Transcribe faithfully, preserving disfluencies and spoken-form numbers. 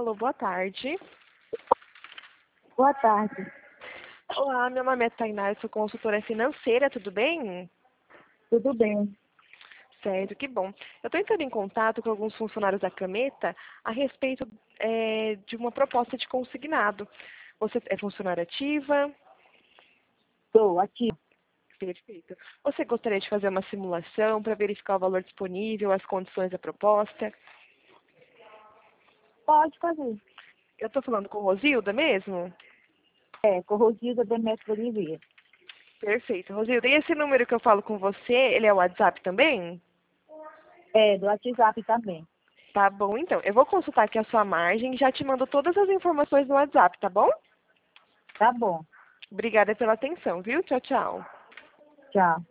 Alô, boa tarde. Boa tarde. Olá, meu nome é Tainá, eu sou consultora financeira, tudo bem? Tudo bem? Certo, que bom. Eu estou entrando em contato com alguns funcionários da Caneta a respeito é, de uma proposta de consignado. Você é funcionária ativa? Estou aqui. Perfeito. Você gostaria de fazer uma simulação para verificar o valor disponível, as condições da proposta? Pode fazer. Eu estou falando com Rosilda mesmo? É, corrosiva Demetrio Oliveira. Perfeito. Rosilda, e esse número que eu falo com você, ele é o WhatsApp também? É, do WhatsApp também. Tá bom, então. Eu vou consultar aqui a sua margem e já te mando todas as informações no WhatsApp, tá bom? Tá bom. Obrigada pela atenção, viu? Tchau, tchau. Tchau.